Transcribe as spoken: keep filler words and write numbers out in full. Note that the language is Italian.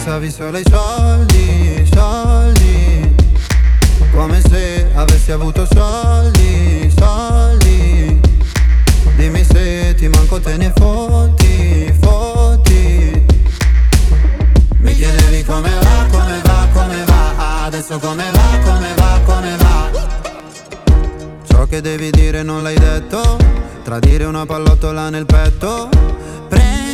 pensavi solo ai soldi, soldi, come se avessi avuto soldi, soldi. Dimmi se ti manco te ne fotti, fotti. Mi chiedevi come va, come va, come va. Adesso come va, come va, come va. Ciò che devi dire non l'hai detto. Tradire una pallottola nel petto. Prendi